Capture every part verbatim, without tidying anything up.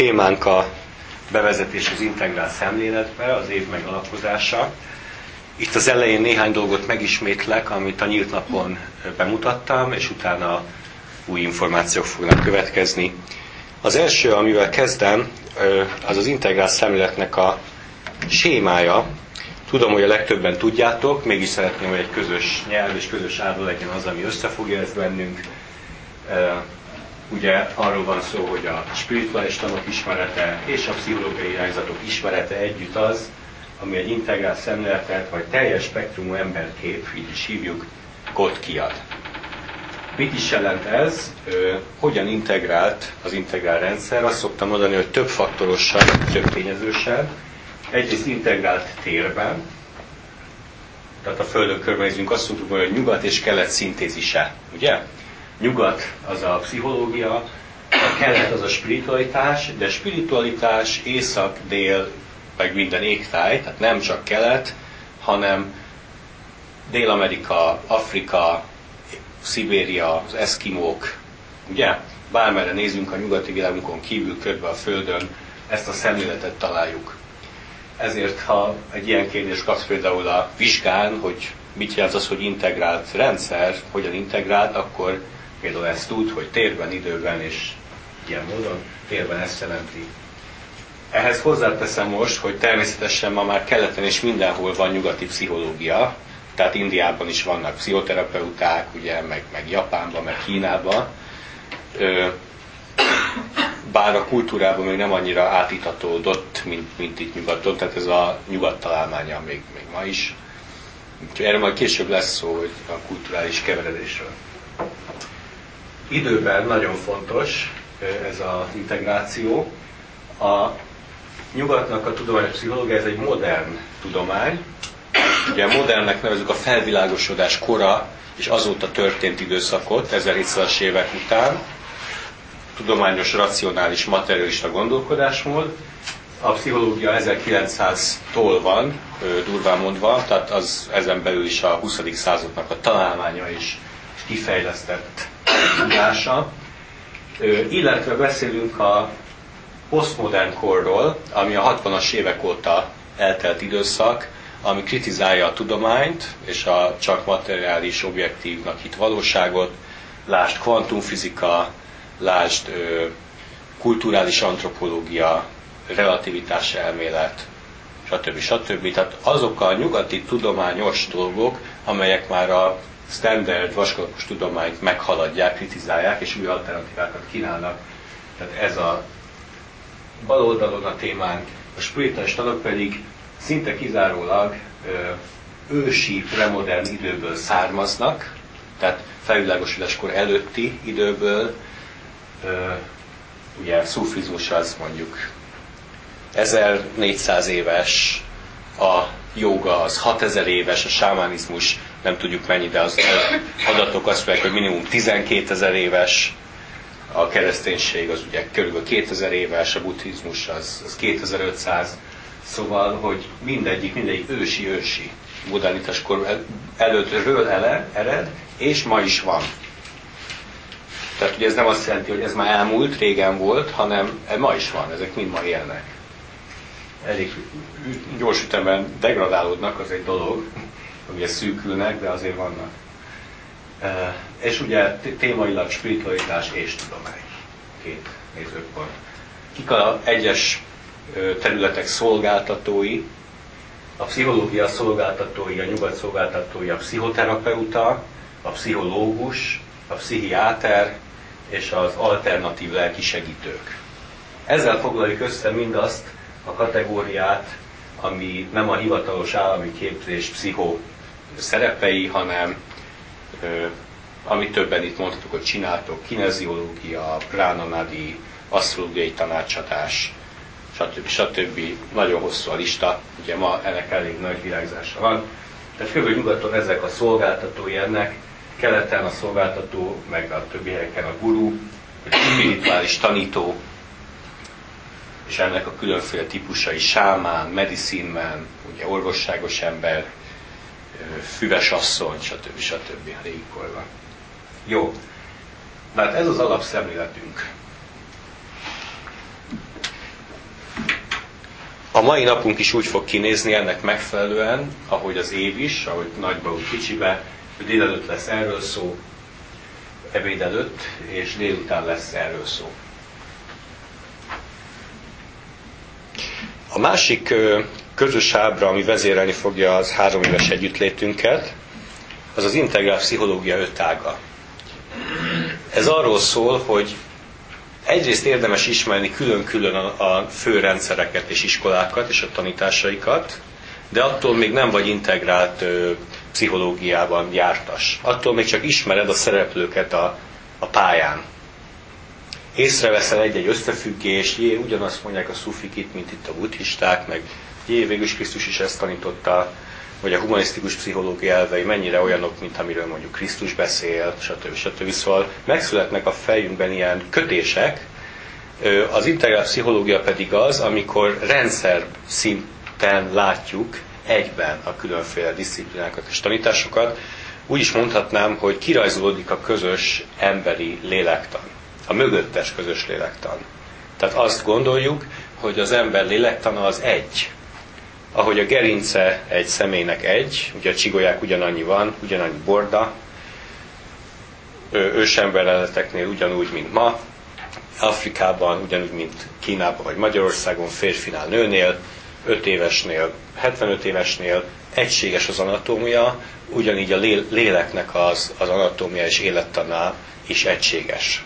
témánk a bevezetés az integrált szemléletbe, az év megalapozása. Itt az elején néhány dolgot megismétlek, amit a nyílt napon bemutattam, és utána új információk fognak következni. Az első, amivel kezdem, az az integrált szemléletnek a sémája. Tudom, hogy a legtöbben tudjátok, mégis szeretném, hogy egy közös nyelv és közös ábra legyen az, ami összefogja ezt bennünk. Ugye arról van szó, hogy a spirituális tanok ismerete és a pszichológiai irányzatok ismerete együtt az, ami egy integrált szemléletet, vagy teljes spektrumú emberkép, így is hívjuk, kód kiad. Mit is jelent ez? Hogyan integrált az integrál rendszer? Azt szoktam mondani, hogy több faktorosan, több tényezősen. Egyrészt integrált térben, tehát a Földön körbenézünk, azt mondjuk, hogy nyugat és kelet szintézise, ugye? Nyugat az a pszichológia, a kelet az a spiritualitás, de spiritualitás, észak, dél, meg minden égtáj, tehát nem csak kelet, hanem Dél-Amerika, Afrika, Szibéria, az eszkimók, ugye? Bármerre nézünk a nyugati világunkon kívül, körbe a Földön, ezt a szemléletet találjuk. Ezért, ha egy ilyen kérdést kapsz például a vizsgán, hogy mit jelent az, hogy integrált rendszer, hogyan integrált, akkor például ezt tud, hogy térben, időben és ilyen módon térben ezt jelenti. Ehhez hozzáteszem most, hogy természetesen ma már keleten és mindenhol van nyugati pszichológia, tehát Indiában is vannak pszichoterapeuták, ugye, meg, meg Japánban, meg Kínában. Bár a kultúrában még nem annyira átitatódott, mint, mint itt nyugaton, tehát ez a nyugat találmánya még, még ma is. Úgyhogy erről majd később lesz szó, hogy a kulturális keveredésről. Időben nagyon fontos ez az integráció. A nyugatnak a tudományos pszichológia, ez egy modern tudomány. Ugye modernnek nevezzük a felvilágosodás kora, és azóta történt időszakot, ezerhétszázas évek után. Tudományos, racionális, materialista gondolkodásmód. A pszichológia ezerkilencszáztól van, durván mondva, tehát az ezen belül is a huszadik századnak a találmánya és kifejlesztett tudása. Illetve beszélünk a posztmodern korról, ami a hatvanas évek óta eltelt időszak, ami kritizálja a tudományt és a csak materiális, objektívnak hitt valóságot, lásd kvantumfizika, lásd ö, kulturális antropológia, relativitás elmélet, stb. stb. Tehát azok a nyugati tudományos dolgok, amelyek már a standard vaskalapos tudományt meghaladják, kritizálják, és új alternatívákat kínálnak. Tehát ez a bal oldalon a témánk, a spirituális tanok pedig szinte kizárólag ö, ősi, premodern időből származnak, tehát felvilágosodáskor előtti időből, ö, ugye szufizmus az mondjuk ezernégyszáz éves, a jóga az hatezer éves, a sámánizmus nem tudjuk mennyi, de az adatok azt mondják, hogy minimum tizenkétezer éves, a kereszténység az ugye körülbelül kétezer éves, a buddhizmus az, az kétezer-ötszáz, szóval, hogy mindegyik, mindegyik ősi-ősi modernitáskor előttről ele, ered, és ma is van. Tehát ugye ez nem azt jelenti, hogy ez már elmúlt, régen volt, hanem ma is van, ezek mind ma élnek. Elég gyors ütemben degradálódnak, az egy dolog, ugye szűkülnek, de azért vannak. E, és ugye témailag spiritualitás és tudomány. Két nézőpont. Kik a egyes területek szolgáltatói? A pszichológia szolgáltatói, a nyugat szolgáltatói, a pszichoterapeuta, a pszichológus, a pszichiáter és az alternatív lelki segítők. Ezzel foglaljuk össze mindazt a kategóriát, ami nem a hivatalos állami képzés pszichó szerepei, hanem ö, amit többen itt mondhatok, hogy csináltok, kineziológia, pránanadi, asztrológiai tanácsadás, stb. stb. Nagyon hosszú a lista, ugye ma ennek elég nagy virágzása van. Tehát kb. Nyugaton ezek a szolgáltatói ennek, keleten a szolgáltató, meg a többi helyeken a guru, a spirituális tanító, és ennek a különféle típusai, sámán, medicine man, ugye orvosságos ember, füvesasszony, stb. stb. A régi korban. Jó, mert ez az alapszemléletünk. A mai napunk is úgy fog kinézni ennek megfelelően, ahogy az év is, ahogy nagyba, úgy kicsibe, hogy délelőtt lesz erről szó, ebéd előtt, és délután lesz erről szó. A másik közös ábra, ami vezérelni fogja az három éves együttlétünket, az az integrál pszichológia öt ága. Ez arról szól, hogy egyrészt érdemes ismerni külön-külön a, a fő rendszereket és iskolákat és a tanításaikat, de attól még nem vagy integrált ö, pszichológiában jártas. Attól még csak ismered a szereplőket a, a pályán. Észreveszel egy-egy összefüggést, jé, ugyanazt mondják a szufik itt, mint itt a buddhisták, meg jé, végül is Krisztus is ezt tanította, vagy a humanisztikus pszichológia elvei mennyire olyanok, mint amiről mondjuk Krisztus beszél, stb. stb. Szóval megszületnek a fejünkben ilyen kötések, az integrál pszichológia pedig az, amikor rendszer szinten látjuk egyben a különféle diszciplinákat és tanításokat. Úgy is mondhatnám, hogy kirajzolódik a közös emberi lélektan, a mögöttes közös lélektan. Tehát azt gondoljuk, hogy az ember lélektana az egy. Ahogy a gerince egy személynek egy, ugye a csigolyák ugyanannyi van, ugyanannyi borda, ősember leleteknél ugyanúgy, mint ma, Afrikában ugyanúgy, mint Kínában vagy Magyarországon, férfinál, nőnél, öt évesnél, hetvenöt évesnél egységes az anatómia, ugyanígy a léleknek az, az anatómia és élettaná is egységes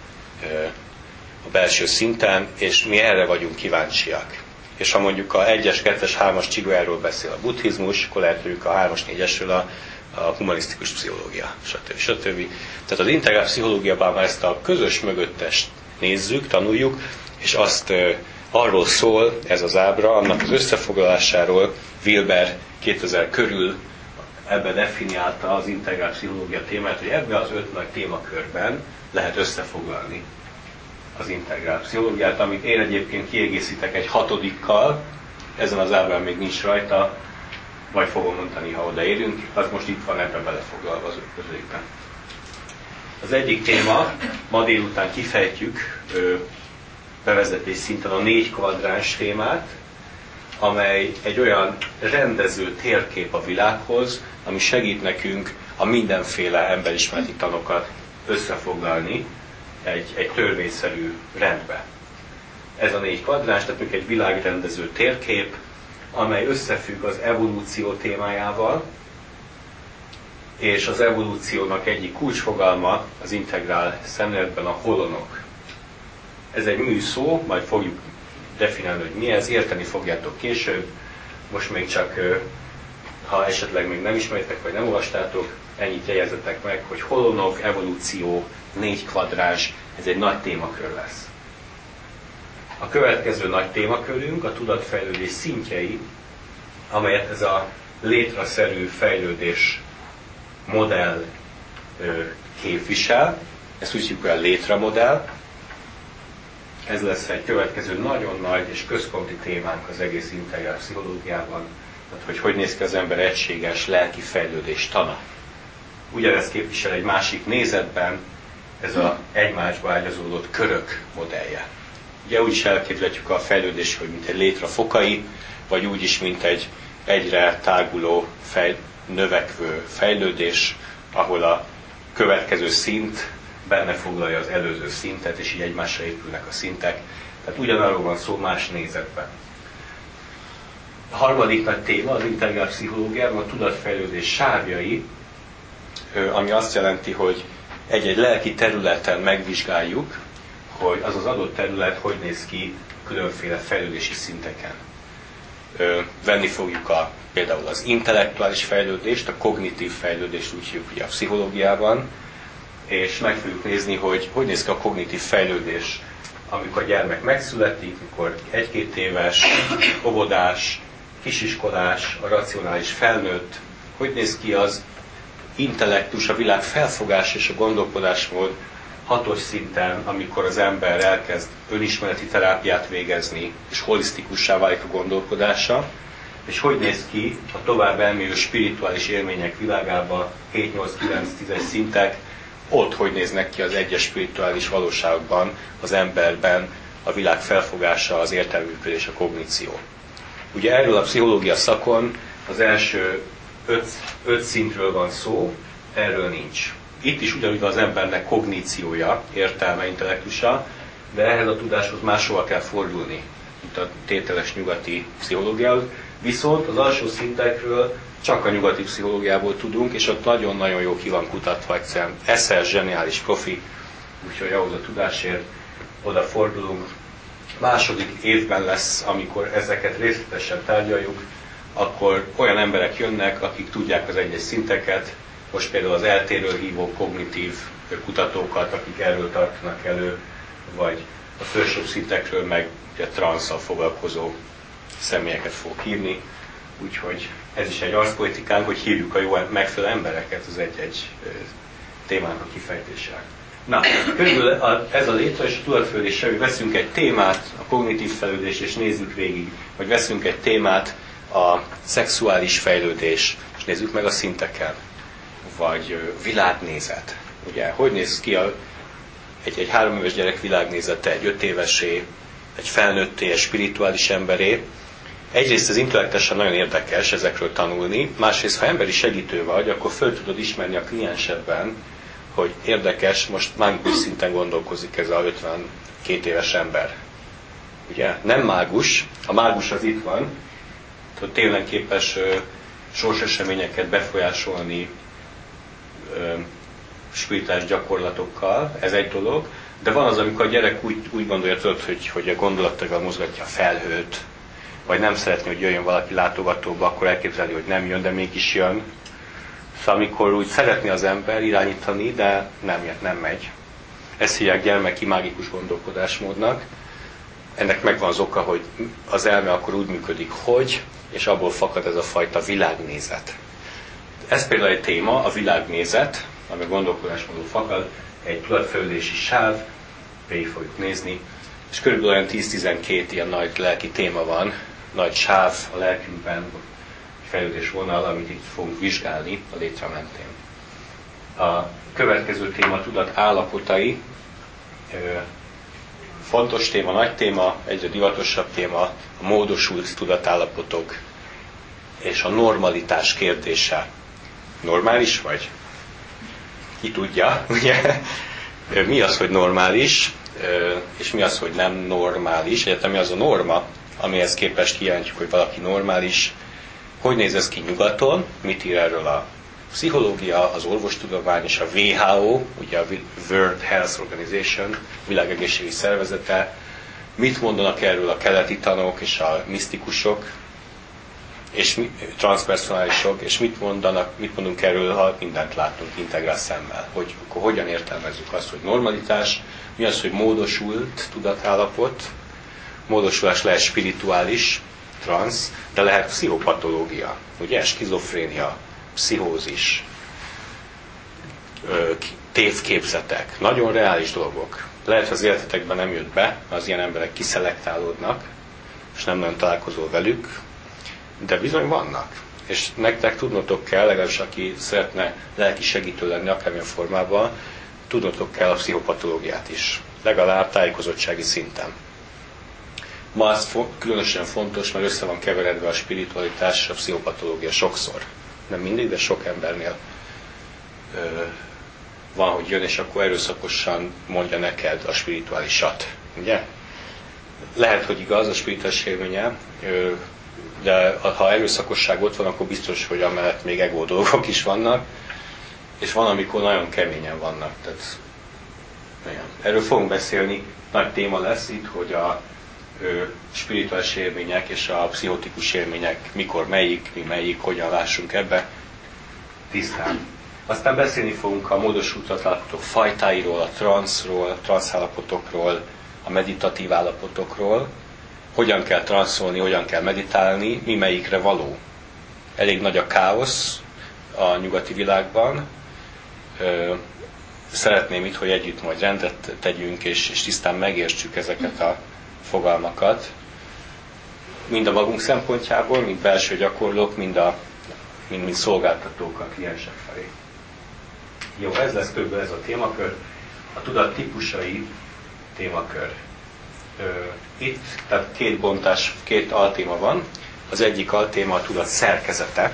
a belső szinten, és mi erre vagyunk kíváncsiak. És ha mondjuk a egyes, kettes, hármas csigolyáról beszél a buddhizmus, akkor lehet mondjuk a hármas, négyesről a, a humanisztikus pszichológia, stb. stb. Tehát az integrál pszichológiában már ezt a közös mögöttest nézzük, tanuljuk, és azt e, arról szól ez az ábra, annak az összefoglalásáról. Wilber kétezer körül ebbe definiálta az integrál pszichológia témát, hogy ebben az öt nagy témakörben lehet összefoglalni az integrál pszichológiát, amit én egyébként kiegészítek egy hatodikkal, ezen az ábrán még nincs rajta, vagy fogom mondani, ha odaérünk, az most itt van ebben belefoglalva az ötödikben. Az egyik téma, ma délután kifejtjük bevezetés szinten a négy kvadráns témát, amely egy olyan rendező térkép a világhoz, ami segít nekünk a mindenféle emberismereti tanokat összefoglalni egy, egy törvényszerű rendbe. Ez a négy kvadráns, tehát egy világrendező térkép, amely összefügg az evolúció témájával, és az evolúciónak egyik kulcsfogalma az integrál szemléletben a holonok. Ez egy műszó, majd fogjuk definiálni, hogy mi ez, érteni fogjátok később, most még csak, ha esetleg még nem ismeritek, vagy nem olvastátok, ennyit jegyezetek meg, hogy holonok, evolúció, négy kvadráns, ez egy nagy témakör lesz. A következő nagy témakörünk a tudatfejlődés szintjei, amelyet ez a létraszerű fejlődés modell képvisel. Ezt úgy hívjuk, hogy a létramodell. Ez lesz egy következő nagyon nagy és központi témánk az egész integrál pszichológiában, tehát hogy hogy néz ki az ember egységes lelki fejlődés tana. Ugyanezt képvisel egy másik nézetben ez az egymásba ágyazódott körök modellje. Ugye úgy is elképzelhetjük a fejlődés, hogy mint egy létre fokai, vagy úgy is, mint egy egyre táguló, fej, növekvő fejlődés, ahol a következő szint benne foglalja az előző szintet, és így egymásra épülnek a szintek. Tehát ugyanarról van szó más nézetben. A harmadik nagy téma az integrál pszichológiában a tudatfejlődés sávjai, ami azt jelenti, hogy egy-egy lelki területen megvizsgáljuk, hogy az az adott terület hogy néz ki különféle fejlődési szinteken. Venni fogjuk a, például az intellektuális fejlődést, a kognitív fejlődést, úgy hívjuk ugye a pszichológiában, és meg fogjuk nézni, hogy hogy néz ki a kognitív fejlődés, amikor a gyermek megszületik, mikor egy-két éves, óvodás, kisiskolás, a racionális felnőtt, hogy néz ki az intellektus, a világ felfogás és a gondolkodásmód hatos szinten, amikor az ember elkezd önismereti terápiát végezni, és holisztikussá válik a gondolkodása, és hogy néz ki a tovább elmélyülő spirituális élmények világában hét nyolc kilenc tízes szintek, ott hogy néznek ki az egyes spirituális valóságban az emberben a világ felfogása, az értelműködés, a kogníció. Ugye erről a pszichológia szakon az első öt, öt szintről van szó, erről nincs. Itt is ugyanúgy az embernek kogníciója, értelme, intellektusa, de ehhez a tudáshoz máshova kell fordulni, mint a tételes nyugati pszichológiához. Viszont az alsó szintekről csak a nyugati pszichológiából tudunk, és ott nagyon-nagyon jó ki van kutatva, egyszerűen eszes, zseniális profi, úgyhogy ahhoz a tudásért oda fordulunk. Második évben lesz, amikor ezeket részletesen tárgyaljuk, akkor olyan emberek jönnek, akik tudják az egyes szinteket, most például az eltérről hívó kognitív kutatókat, akik erről tartanak elő, vagy a felsőbb szintekről meg ugye transzsal foglalkozó személyeket fog hívni. Úgyhogy ez is egy arszpolitikánk, hogy hívjuk a jó megfelelő embereket az egy-egy témának a kifejtésére. Na, körülbelül a, ez a létre és a tudatfejlődés, hogy veszünk egy témát, a kognitív fejlődés, és nézzük végig, vagy veszünk egy témát, a szexuális fejlődés, és nézzük meg a szinteken, vagy világnézet. Ugye, hogy néz ki a, egy, egy három éves gyerek világnézete, egy öt évesé, egy felnőtté, egy spirituális emberé. Egyrészt ez intellektuálisan nagyon érdekes ezekről tanulni, másrészt, ha emberi segítő vagy, akkor föl tudod ismerni a kliensedben, hogy érdekes, most mágus szinten gondolkozik ez a ötvenkét éves ember. Ugye, nem mágus, a mágus az itt van, hogy tényleg képes ö, sorseseményeket befolyásolni ö, spirituális gyakorlatokkal, ez egy dolog, de van az, amikor a gyerek úgy, úgy gondolja, tudod, hogy, hogy a gondolataival mozgatja a felhőt, vagy nem szeretné, hogy jöjjön valaki látogatóba, akkor elképzeli, hogy nem jön, de mégis jön. Szóval amikor úgy szeretné az ember irányítani, de nem, nem megy. Ezt hívják gyermeki mágikus gondolkodásmódnak. Ennek megvan az oka, hogy az elme akkor úgy működik, hogy, és abból fakad ez a fajta világnézet. Ez például egy téma, a világnézet, ami a gondolkodásmódból fakad, egy tudatfejlődési sáv, végig fogjuk nézni, és körülbelül olyan tíz-tizenkét ilyen nagy lelki téma van, nagy sáv a lelkünkben, fejlődés vonal, amit itt fogunk vizsgálni a létre mentén. A következő téma tudat állapotai. Fontos téma, nagy téma, egyre divatosabb téma, a módosult tudatállapotok és a normalitás kérdése. Normális vagy? Ki tudja, ugye? Mi az, hogy normális, és mi az, hogy nem normális? Egyáltalán mi az a norma, amihez képest kijelentjük, hogy valaki normális. Hogy néz ez ki nyugaton? Mit ír erről a pszichológia, az orvostudomány és a dupla vé há ó, ugye a World Health Organization, világegészségügyi szervezete? Mit mondanak erről a keleti tanok és a misztikusok, és transzpersonálisok, és mit mondanak, mit mondunk erről, ha mindent látunk integrál szemmel? Hogy akkor hogyan értelmezzük azt, hogy normalitás, mi az, hogy módosult tudatállapot, módosulás lehet spirituális, transz, de lehet pszichopatológia, ugye, skizofrénia, pszichózis, tévképzetek, nagyon reális dolgok. Lehet, hogy az életetekben nem jött be, az ilyen emberek kiszelektálódnak, és nem nagyon találkozol velük, de bizony vannak. És nektek tudnotok kell, legalábbis aki szeretne lelki segítő lenni akármilyen formában, tudnotok kell a pszichopatológiát is, legalább tájékozottsági szinten. Ma ez különösen fontos, mert össze van keveredve a spiritualitás és a pszichopatológia sokszor. Nem mindig, de sok embernél ö, van, hogy jön, és akkor erőszakosan mondja neked a spirituálisat. Ugye? Lehet, hogy igaz a spirituális élménye, ö, de ha erőszakosság ott van, akkor biztos, hogy amellett még ego dolgok is vannak, és van, amikor nagyon keményen vannak. Tehát, olyan. Erről fogunk beszélni, nagy téma lesz itt, hogy a spirituális élmények és a pszichotikus élmények mikor melyik, mi melyik, hogyan lássunk ebbe tisztán. Aztán beszélni fogunk a módosult állapotok fajtáiról, a transzról, a transzállapotokról, a meditatív állapotokról, hogyan kell transzolni, hogyan kell meditálni, mi melyikre való. Elég nagy a káosz a nyugati világban. Szeretném itt, hogy együtt majd rendet tegyünk, és, és tisztán megértsük ezeket a fogalmakat, mind a magunk szempontjából, mind belső gyakorlók, mind, a, mind, mind szolgáltatók a kliensek felé. Jó, ez lesz több ez a témakör. A tudat típusai témakör. Itt, tehát két bontás, két altéma van. Az egyik altéma a tudat szerkezete.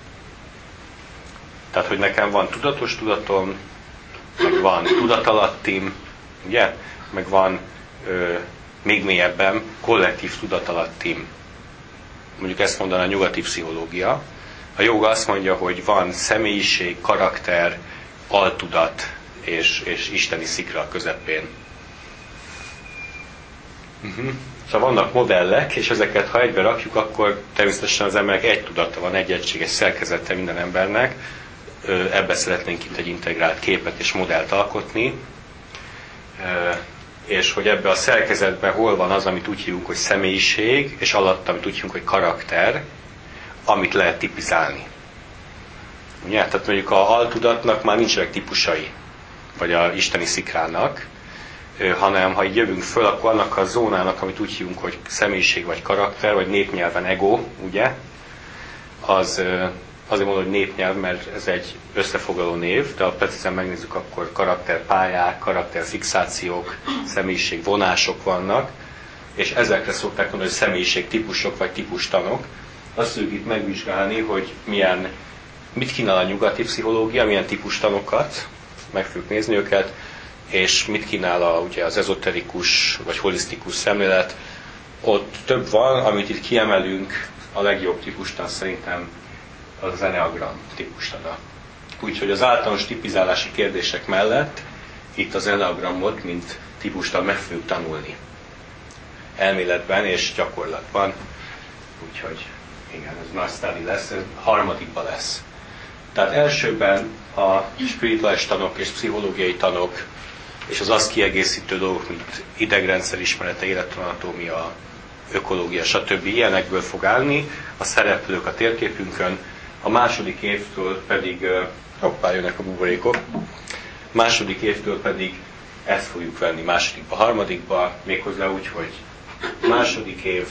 Tehát, hogy nekem van tudatos tudatom, meg van tudatalattim, ugye? Meg van ö, még mélyebben kollektív tudatalattim. Mondjuk ezt mondaná a nyugati pszichológia. A jóga azt mondja, hogy van személyiség, karakter, altudat és, és isteni szikra a közepén. Uh-huh. Szóval vannak modellek, és ezeket ha egybe rakjuk, akkor természetesen az emberek egy tudata van, egy egységes szerkezete minden embernek. Ebbe szeretnénk itt egy integrált képet és modellt alkotni. És hogy ebbe a szerkezetben hol van az, amit úgy hívunk, hogy személyiség, és alatt, amit úgy hívunk, hogy karakter, amit lehet tipizálni. Ugye? Tehát mondjuk a altudatnak már nincsenek típusai, vagy a isteni szikrának, hanem ha így jövünk föl, akkor annak a zónának, amit úgy hívunk, hogy személyiség vagy karakter, vagy népnyelven ego, ugye, az azért mondom, hogy népnyelv, mert ez egy összefoglaló név, de ha precízen megnézzük, akkor karakterpályák, karakterfixációk, személyiségvonások vannak, és ezekre szokták mondani, hogy személyiségtípusok vagy típustanok. Azt fogjuk itt megvizsgálni, hogy milyen, mit kínál a nyugati pszichológia, milyen típustanokat, meg fogjuk nézni őket, és mit kínál a, ugye az ezoterikus vagy holisztikus szemlélet. Ott több van, amit itt kiemelünk, a legjobb típustan szerintem az Enneagram típustana. Úgyhogy az általános tipizálási kérdések mellett itt az Enneagramot, mint típustan meg fogjuk tanulni. Elméletben és gyakorlatban. Úgyhogy igen, ez nagy sztádi lesz, ez harmadikban lesz. Tehát elsőben a spirituális tanok és pszichológiai tanok, és az azt kiegészítő dolgok, mint idegrendszer ismerete, életanatómia, ökológia, stb. Ilyenekből fog állni, a szereplők a térképünkön. A második évtől pedig, hoppá, jönnek a buborékok, második évtől pedig ezt fogjuk venni másodikba, harmadikba, méghozzá úgy, hogy második év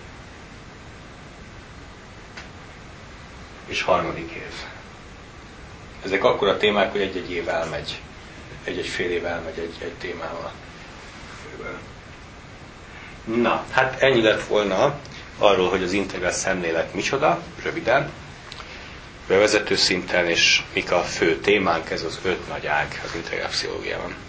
és harmadik év. Ezek akkora témák, hogy egy-egy év elmegy, egy-egy fél év elmegy egy, egy témával. Na, hát ennyi lett volna arról, hogy az integrált szemlélet micsoda, röviden, bevezető szinten, és mik a fő témánk, ez az öt nagy ág az integrált pszichológiában.